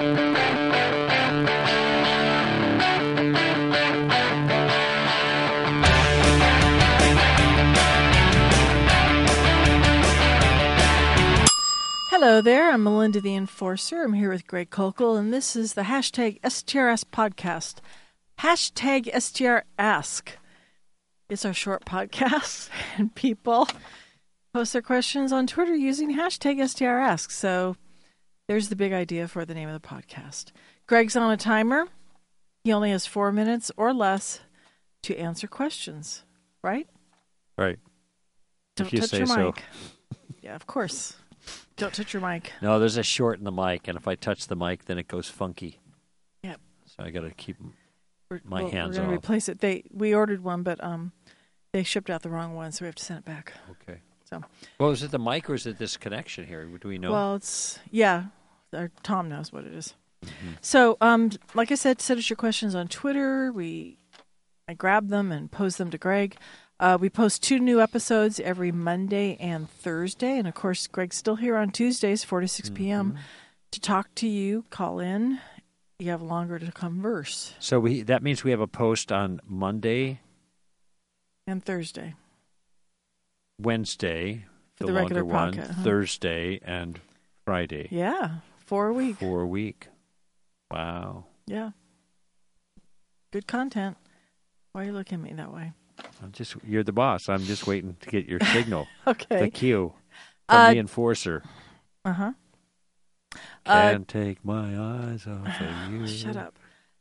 Hello there, I'm Melinda the Enforcer. I'm here with Greg Kokel, and this is the hashtag STRS podcast. Hashtag STRask. It's our short podcast, and people post their questions on Twitter using hashtag STRask. So there's the big idea for the name of the podcast. Greg's on a timer. He only has 4 minutes or less to answer questions, right? Right. Don't if you touch say your so. mic. Yeah, of course. Don't touch your mic. No, there's a short in the mic, and if I touch the mic, then it goes funky. Yep. So I got to keep hands We're going off. to replace it. We ordered one, but they shipped out the wrong one, so we have to send it back. Okay. So. Well, is it the mic or is it this connection here? Do we know? Well, Tom knows what it is. Mm-hmm. So, like I said, send us your questions on Twitter. I grab them and pose them to Greg. We post 2 new episodes every Monday and Thursday. And, of course, Greg's still here on Tuesdays, 4 to 6 p.m. to talk to you. Call in. You have longer to converse. So that means we have a post on Monday and Thursday. Wednesday, for the regular longer podcast, one, Thursday, and Friday. Yeah, 4 a week. 4 a week. Wow. Yeah. Good content. Why are you looking at me that way? You're the boss. I'm just waiting to get your signal. Okay. The cue from the Enforcer. Uh-huh. Can't take my eyes off of you. Shut up.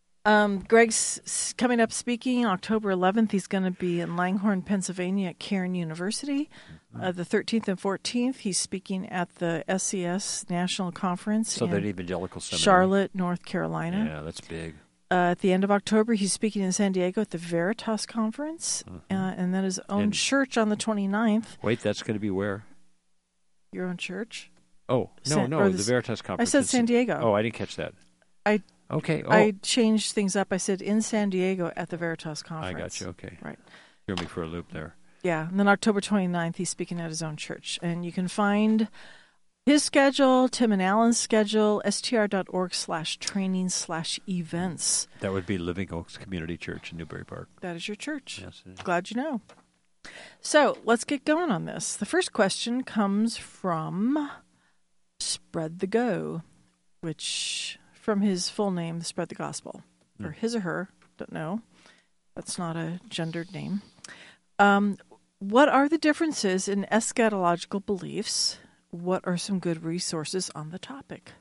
Greg's coming up speaking October 11th. He's going to be in Langhorne, Pennsylvania at Cairn University. The 13th and 14th, he's speaking at the SES National Conference So in that Evangelical Seminary. Charlotte, North Carolina. Yeah, that's big. At the end of October, he's speaking in San Diego at the Veritas Conference, and then his own church on the 29th. Wait, that's going to be where? Your own church? Oh, no, the Veritas Conference. I said San Diego. Oh, I didn't catch that. Okay. Oh. I changed things up. I said in San Diego at the Veritas Conference. I got you. Okay. Right. Threw me for a loop there. Yeah, and then October 29th, he's speaking at his own church. And you can find his schedule, Tim and Alan's schedule, str.org/training/events. That would be Living Oaks Community Church in Newbury Park. That is your church. Yes, it is. Glad you know. So let's get going on this. The first question comes from Spread the Go, which from his full name, Spread the Gospel, or his or her, don't know. That's not a gendered name. What are the differences in eschatological beliefs? What are some good resources on the topic?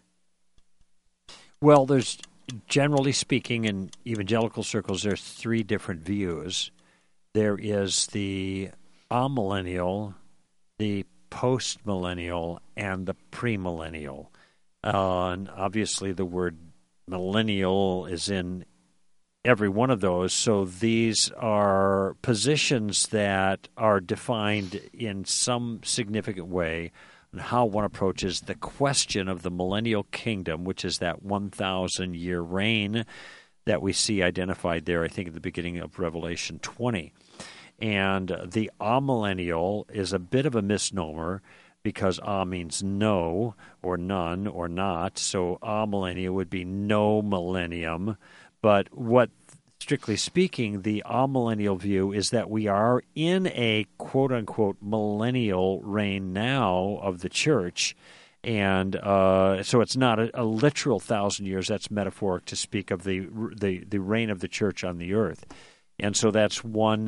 Well, there's, generally speaking, in evangelical circles, there's 3 different views. There is the amillennial, the postmillennial, and the premillennial. And obviously the word millennial is in every one of those. So these are positions that are defined in some significant way on how one approaches the question of the millennial kingdom, which is that 1,000-year reign that we see identified there, I think, at the beginning of Revelation 20. And the amillennial is a bit of a misnomer because means no or none or not. So amillennial would be no millennium. But what, strictly speaking, the amillennial view is that we are in a quote-unquote millennial reign now of the church. And so it's not a literal 1,000 years. That's metaphoric to speak of the reign of the church on the earth. And so that's one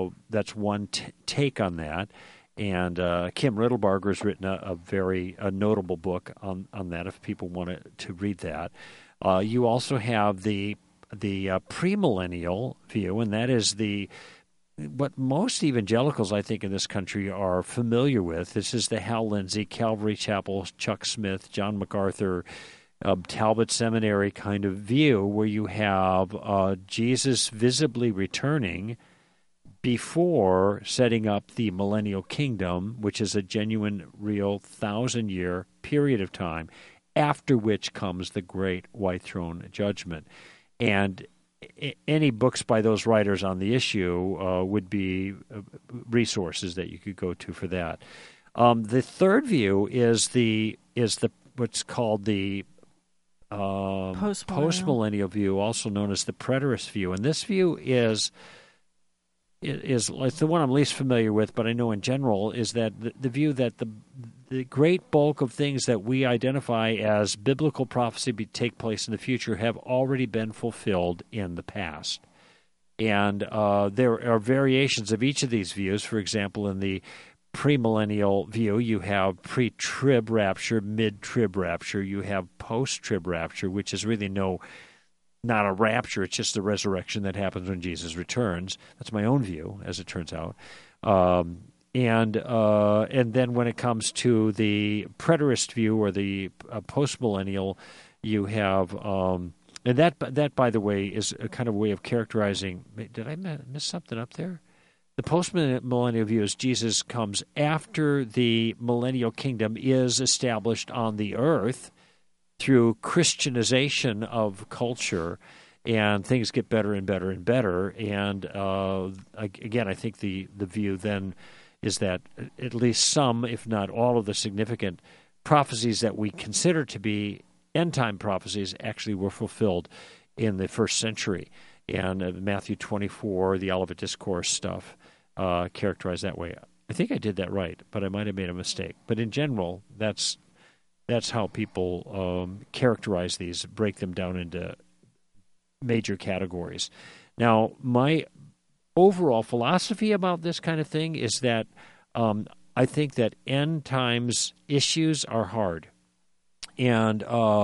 take on that. And Kim Riddlebarger has written a very notable book on that if people want to read that. You also have the premillennial view, and that is what most evangelicals, I think, in this country are familiar with. This is the Hal Lindsey, Calvary Chapel, Chuck Smith, John MacArthur, Talbot Seminary kind of view, where you have Jesus visibly returning before setting up the millennial kingdom, which is a genuine, real 1,000-year period of time, after which comes the great white throne judgment. And any books by those writers on the issue would be resources that you could go to for that. The third view is the what's called the postmillennial view, also known as the preterist view. And this view is the one I'm least familiar with, but I know in general is that the view that the great bulk of things that we identify as biblical prophecy take place in the future have already been fulfilled in the past. And there are variations of each of these views. For example, in the premillennial view, you have pre-trib rapture, mid-trib rapture. You have post-trib rapture, which is really not a rapture. It's just the resurrection that happens when Jesus returns. That's my own view, as it turns out. And then when it comes to the preterist view or the postmillennial, you have and that by the way is a kind of way of characterizing. Did I miss something up there? The postmillennial view is Jesus comes after the millennial kingdom is established on the earth through Christianization of culture, and things get better and better and better. And again, I think the view then is that at least some, if not all, of the significant prophecies that we consider to be end-time prophecies actually were fulfilled in the first century. And Matthew 24, the Olivet Discourse stuff, characterized that way. I think I did that right, but I might have made a mistake. But in general, that's how people characterize these, break them down into major categories. Now, my overall philosophy about this kind of thing is that I think that end times issues are hard. And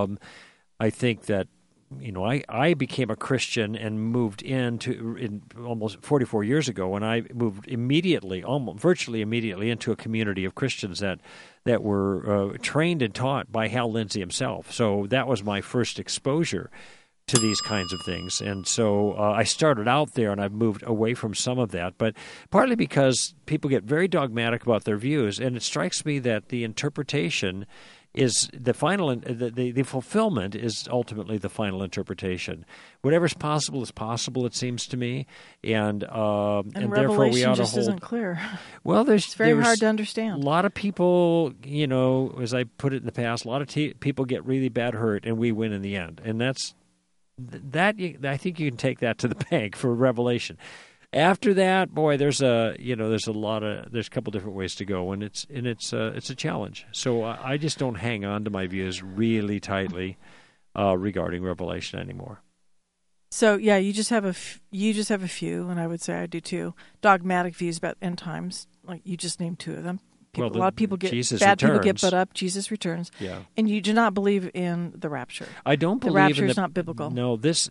I think that, I became a Christian and moved in almost 44 years ago, and I moved virtually immediately into a community of Christians that were trained and taught by Hal Lindsey himself. So that was my first exposure to these kinds of things. And so I started out there, and I've moved away from some of that, but partly because people get very dogmatic about their views, and it strikes me that the interpretation is the final, the fulfillment is ultimately the final interpretation. Whatever's possible is possible, it seems to me, and therefore we ought to just isn't clear. Well, it's very hard to understand. A lot of people, as I put it in the past, a lot of people get really bad hurt, and we win in the end, and that I think you can take that to the bank for Revelation. After that, boy, there's a couple different ways to go, and it's a challenge. So I just don't hang on to my views really tightly regarding Revelation anymore. So yeah, you just have a few, and I would say I do too. Dogmatic views about end times, like you just named two of them. A lot of people get Jesus bad returns. People get put up. Jesus returns. Yeah, and you do not believe in the rapture. I don't believe the rapture is not biblical. No, this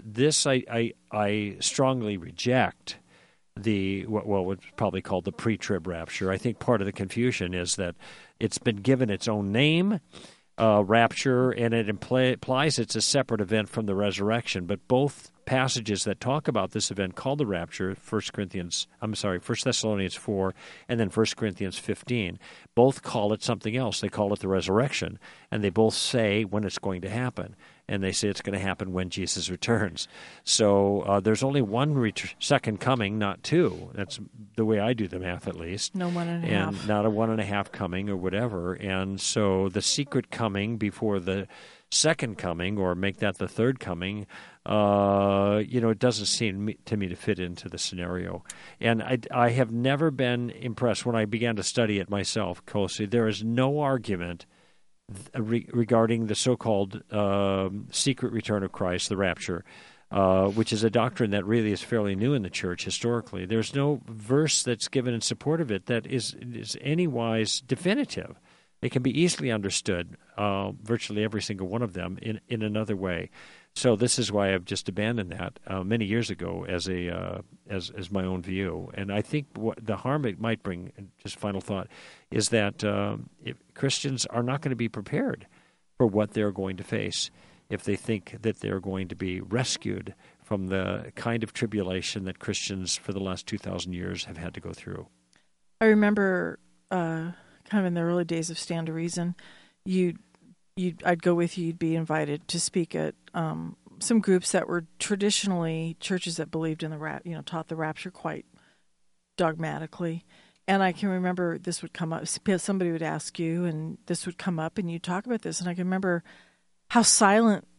I strongly reject. What was probably called the pre-trib rapture. I think part of the confusion is that it's been given its own name, rapture, and it implies it's a separate event from the resurrection. But both passages that talk about this event called the rapture, 1 Thessalonians 4 and then 1 Corinthians 15, both call it something else. They call it the resurrection, and they both say when it's going to happen. And they say it's going to happen when Jesus returns. So there's only one second coming, not two. That's the way I do the math, at least. No 1.5. And not a 1.5 coming or whatever. And so the secret coming before the second coming, or make that the third coming, it doesn't seem to me to fit into the scenario. And I have never been impressed when I began to study it myself closely. There is no argument regarding the so-called secret return of Christ, the rapture, which is a doctrine that really is fairly new in the church historically. There's no verse that's given in support of it that is anywise definitive. It can be easily understood, virtually every single one of them, in another way. So this is why I've just abandoned that many years ago as my own view. And I think what the harm it might bring, just final thought, is that if Christians are not going to be prepared for what they're going to face if they think that they're going to be rescued from the kind of tribulation that Christians for the last 2,000 years have had to go through. I remember kind of in the early days of Stand to Reason, I'd go with you. You'd be invited to speak at some groups that were traditionally churches that believed in taught the rapture quite dogmatically. And I can remember this would come up. Somebody would ask you, and this would come up, and you'd talk about this. And I can remember how silent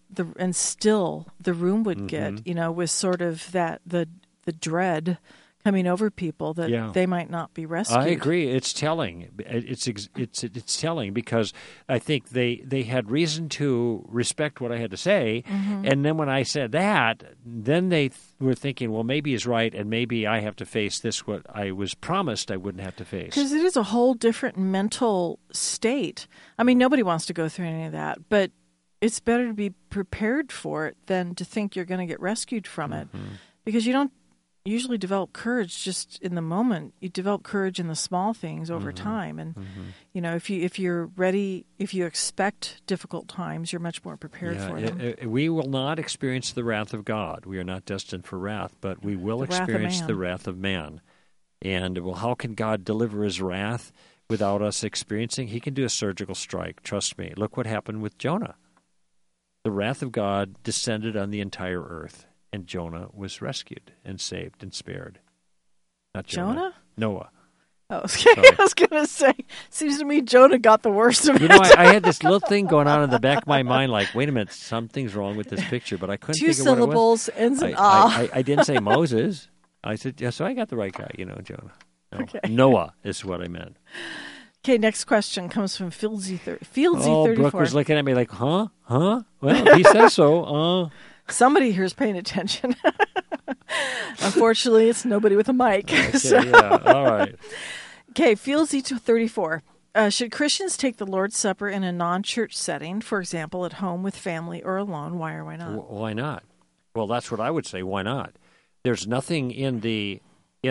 and still the room would get, with sort of that the dread coming over people that they might not be rescued. I agree. It's telling. It's telling because I think they had reason to respect what I had to say, and then when I said that, then they were thinking, well, maybe he's right, and maybe I have to face this what I was promised I wouldn't have to face. Because it is a whole different mental state. I mean, nobody wants to go through any of that, but it's better to be prepared for it than to think you're going to get rescued from it, because you don't usually develop courage just in the moment. You develop courage in the small things over time, and if you're ready, if you expect difficult times, you're much more prepared for them. We will not experience the wrath of God. We are not destined for wrath, but we will experience the wrath of man. And how can God deliver his wrath without us experiencing? He can do a surgical strike. Trust me. Look what happened with Jonah. The wrath of God descended on the entire earth. And Jonah was rescued and saved and spared. Not Jonah? Noah. Oh, I was going to say, seems to me Jonah got the worst of it. I had this little thing going on in the back of my mind, like, wait a minute, something's wrong with this picture, but I couldn't think of what it was. 2 syllables, ends in I didn't say Moses. I said, yeah, so I got the right guy, Jonah. No. Okay. Noah is what I meant. Okay, next question comes from Fieldsy34. Brooke was looking at me like, huh? Well, he says so. Somebody here is paying attention. Unfortunately, it's nobody with a mic. Okay, yeah, all right. Okay, Fieldsy34. Should Christians take the Lord's Supper in a non-church setting, for example, at home with family or alone? Why or why not? Why not? Well, that's what I would say. Why not? There's nothing in the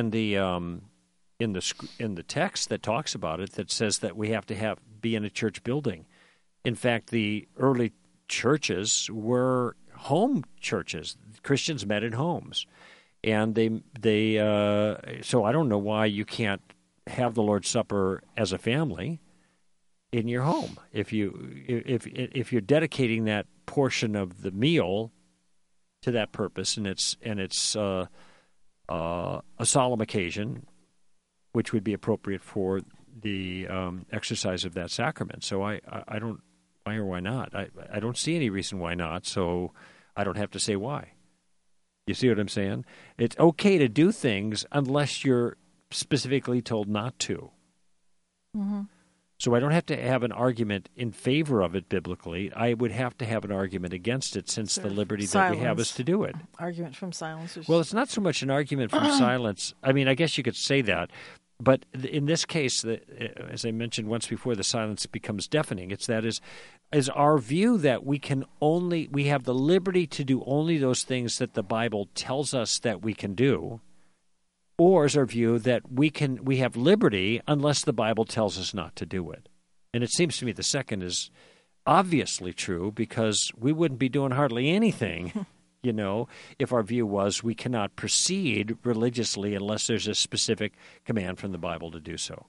text that talks about it that says that we have to be in a church building. In fact, the early churches were home churches. Christians met in homes, and they so I don't know why you can't have the Lord's Supper as a family in your home if you're dedicating that portion of the meal to that purpose, and it's a solemn occasion, which would be appropriate for the exercise of that sacrament. So I don't. Why or why not? I don't see any reason why not, so I don't have to say why. You see what I'm saying? It's okay to do things unless you're specifically told not to. Mm-hmm. So I don't have to have an argument in favor of it biblically. I would have to have an argument against it since the liberty that we have is to do it. Argument from silence. Well, it's not so much an argument from silence. I mean, I guess you could say that. But in this case, as I mentioned once before, the silence becomes deafening. Is our view that we have the liberty to do only those things that the Bible tells us that we can do, or is our view that we have liberty unless the Bible tells us not to do it? And it seems to me the second is obviously true, because we wouldn't be doing hardly anything. If our view was we cannot proceed religiously unless there's a specific command from the Bible to do so.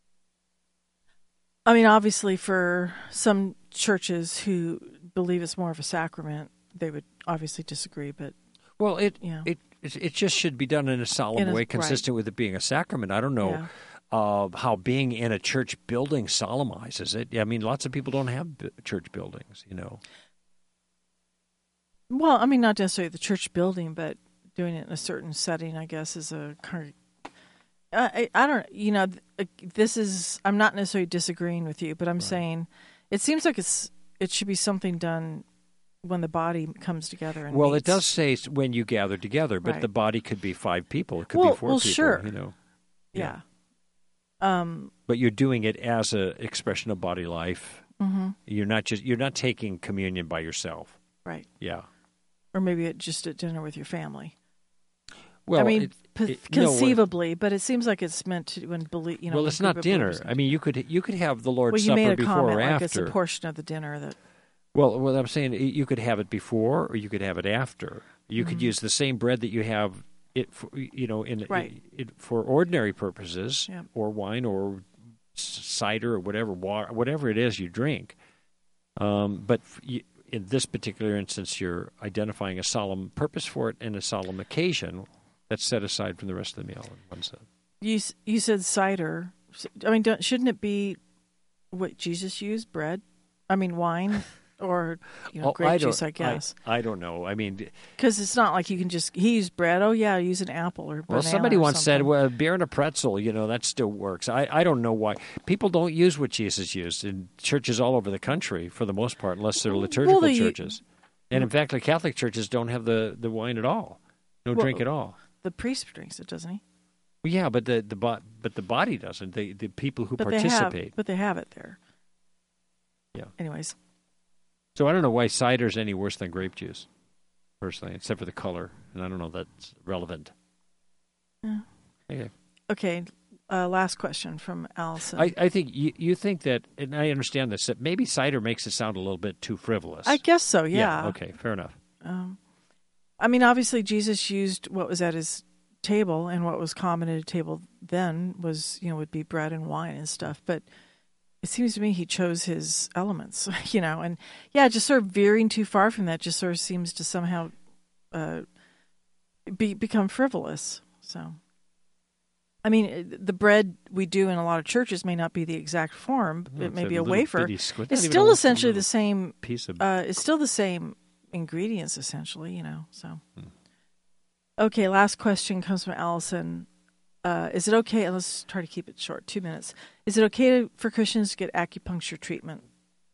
I mean, obviously, for some churches who believe it's more of a sacrament, they would obviously disagree. But it just should be done in a solemn way, consistent with it being a sacrament. I don't know how being in a church building solemnizes it. I mean, lots of people don't have church buildings, Well, I mean, not necessarily the church building, but doing it in a certain setting, I guess, is a kind of... I don't... I'm not necessarily disagreeing with you, but I'm saying it seems like it should be something done when the body comes together and meets. It does say when you gather together, but the body could be 5 people. It could be 4 people. Sure. Yeah. But you're doing it as an expression of body life. Mm-hmm. You're not taking communion by yourself. Right. Yeah. Or maybe just at dinner with your family. Well, I mean, conceivably, but it seems like it's meant to Well, it's not dinner. I mean, you could have the Lord's Supper before or after. Like it's a portion of the dinner that. Well, what I'm saying, you could have it before or you could have it after. You could use the same bread that you have for ordinary purposes, or wine or cider or whatever it is you drink. But in this particular instance, you're identifying a solemn purpose for it and a solemn occasion that's set aside from the rest of the meal in one sense. You said cider. I mean, shouldn't it be what Jesus used? Bread? I mean, wine or grape juice, I guess. I don't know. I mean, because it's not like you can just he used bread. Oh yeah, use an apple or banana. Well, somebody once said, "Well, beer and a pretzel, that still works." I don't know why people don't use what Jesus used in churches all over the country for the most part, unless they're liturgical churches. And in fact, the Catholic churches don't have the wine at all, no drink at all. The priest drinks it, doesn't he? Well, yeah, but the body doesn't. The people who participate, but they have it there. Yeah. Anyways. So I don't know why cider's any worse than grape juice, personally, except for the color, and I don't know if that's relevant. Yeah. Okay. Last question from Allison. I think you think that, and I understand this, that maybe cider makes it sound a little bit too frivolous. I guess so. Yeah. Okay. Fair enough. I mean, obviously, Jesus used what was at his table, and what was common at a table then was, would be bread and wine and stuff, but. It seems to me he chose his elements, and just sort of veering too far from that just sort of seems to somehow become frivolous. So, I mean, the bread we do in a lot of churches may not be the exact form. It may be a wafer. It's still essentially the same piece of. It's still the same ingredients, essentially. So. Okay, last question comes from Allison. Is it okay, and let's try to keep it short, 2 minutes. Is it okay for Christians to get acupuncture treatment?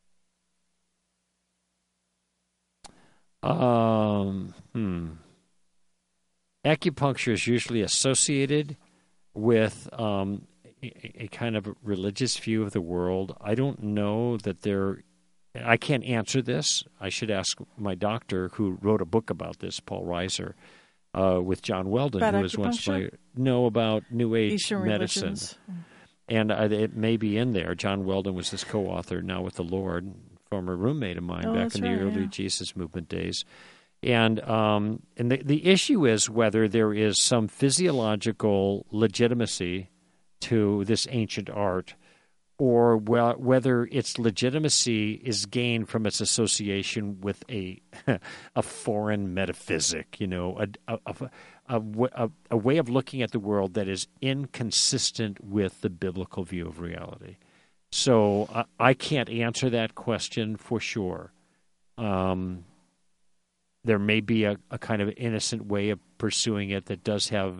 Acupuncture is usually associated with a kind of religious view of the world. I don't know that I can't answer this. I should ask my doctor who wrote a book about this, Paul Reiser. With John Weldon, who was once about New Age Eastern medicine. Religions. And it may be in there. John Weldon was this co-author, now with the Lord, former roommate of mine back in the early Jesus movement days. And the issue is whether there is some physiological legitimacy to this ancient art, or whether its legitimacy is gained from its association with a foreign metaphysic, a way of looking at the world that is inconsistent with the biblical view of reality. So I can't answer that question for sure. There may be a kind of innocent way of pursuing it that does have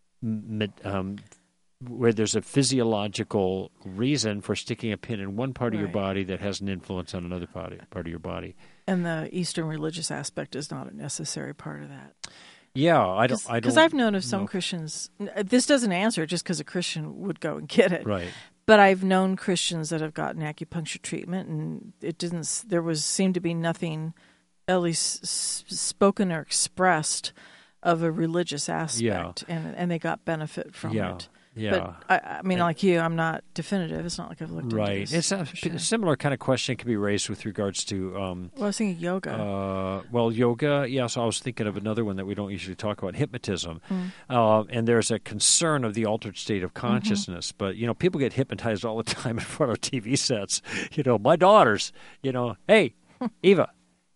where there's a physiological reason for sticking a pin in one part of your body that has an influence on another part of your body. And the Eastern religious aspect is not a necessary part of that. Yeah, I don't. Because I've known of some Christians. This doesn't answer just because a Christian would go and get it. Right. But I've known Christians that have gotten acupuncture treatment, and it didn't. Seemed to be nothing, at least spoken or expressed, of a religious aspect, and they got benefit from it. Yeah. But I mean, like you, I'm not definitive. It's not like I've looked into this. It's a similar kind of question can be raised with regards to... well, I was thinking yoga. Yoga, yeah, so I was thinking of another one that we don't usually talk about, hypnotism. And there's a concern of the altered state of consciousness. But, people get hypnotized all the time in front of TV sets. My daughters, hey, Eva,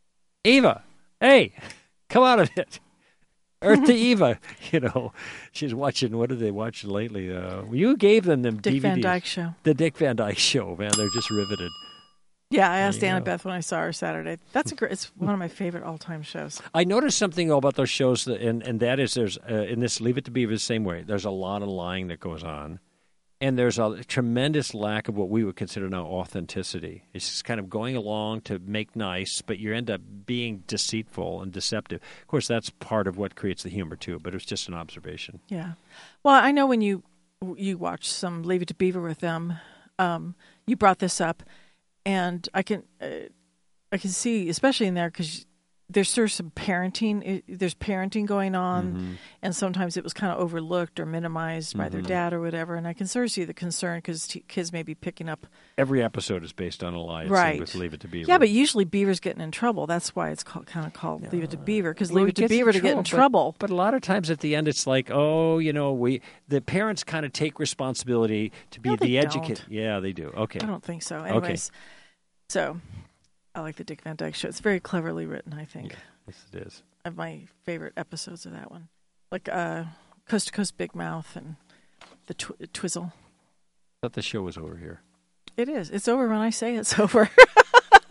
hey, come out of it. Earth to Eva, she's watching. What are they watching lately? You gave them DVDs. Dick Van Dyke Show. The Dick Van Dyke Show, man. They're just riveted. Yeah, I asked Annabeth when I saw her Saturday. It's one of my favorite all-time shows. I noticed something about those shows, and that is there's in this Leave It to Beaver the same way. There's a lot of lying that goes on. And there's a tremendous lack of what we would consider now authenticity. It's just kind of going along to make nice, but you end up being deceitful and deceptive. Of course, that's part of what creates the humor, too, but it was just an observation. Yeah. Well, I know when you watch some Leave It to Beaver with them, you brought this up, and I can see, especially in there, because there's sort of some parenting. There's parenting going on, and sometimes it was kind of overlooked or minimized by their dad or whatever. And I can sort of see the concern because kids may be picking up. Every episode is based on a lie. Right. With Leave It to Beaver. Yeah, but usually Beaver's getting in trouble. That's why it's called Leave It to Beaver, because Leave It to Beaver to get in trouble. But a lot of times at the end, it's like, the parents kind of take responsibility to be the educator. Yeah, they do. Okay. I don't think so. Anyways, so. I like the Dick Van Dyke Show. It's very cleverly written, I think. Yeah, yes, it is. I have my favorite episodes of that one. Like Coast to Coast Big Mouth and the Twizzle. I thought the show was over here. It is. It's over when I say it's over.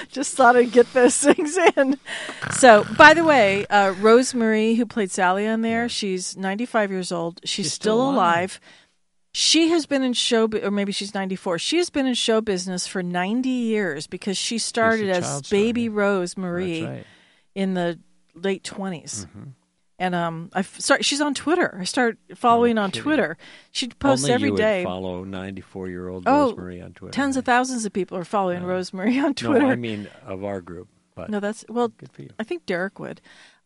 Just thought I'd get those things in. So, by the way, Rosemarie, who played Sally on there, she's 95 years old. She's still alive. She has been in or maybe she's 94. She has been in show business for 90 years because she started as baby Rosemarie in the late 20s. Mm-hmm. And she's on Twitter. I started following on Twitter. She posts every day. Only you would follow 94-year-old Rosemarie on Twitter. Tens of thousands of people are following Rosemarie on Twitter. No, I mean of our group. But no, good for you. I think Derek would.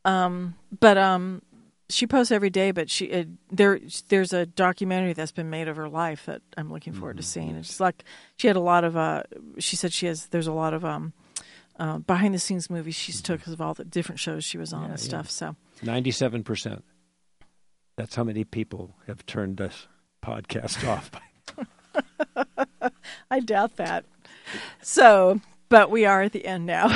She posts every day, but there's a documentary that's been made of her life that I'm looking forward to seeing. It's like she had a lot of. She said there's a lot of behind the scenes movies she's took because of all the different shows she was on and stuff. So 97%. That's how many people have turned this podcast off. I doubt that. So, but we are at the end now.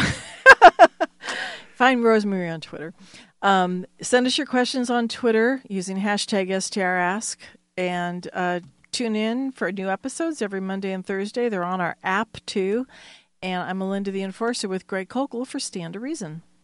Find Rosemarie on Twitter. Send us your questions on Twitter using hashtag STRask and tune in for new episodes every Monday and Thursday. They're on our app too. And I'm Melinda the Enforcer with Greg Kokel for Stand to Reason.